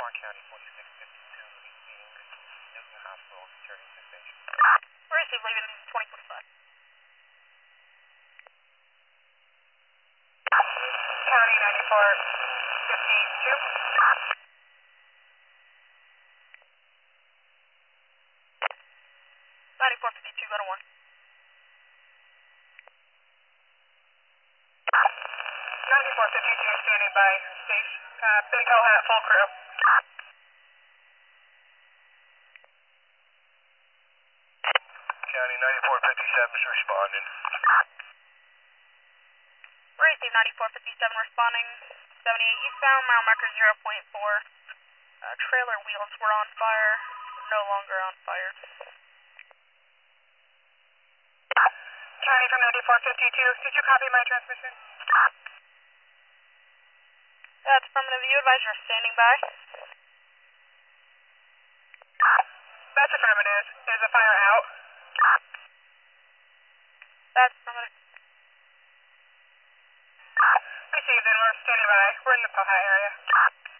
County 4652, leaving Newton Hospital, returning to station. Receive, leaving 2045. County 9452. 9452, go to 1. 9452 standing by station. Big Hill Hat, full crew. County 9457 is responding. Receive, 9457 responding. 78 eastbound, mile marker 0.4. Trailer wheels were on fire, no longer on fire. County from 9452, did you copy my transmission? That's affirmative. You advisor standing by. That's affirmative. Is the fire out? That's affirmative. Received, and we're standing by. We're in the Pohat area.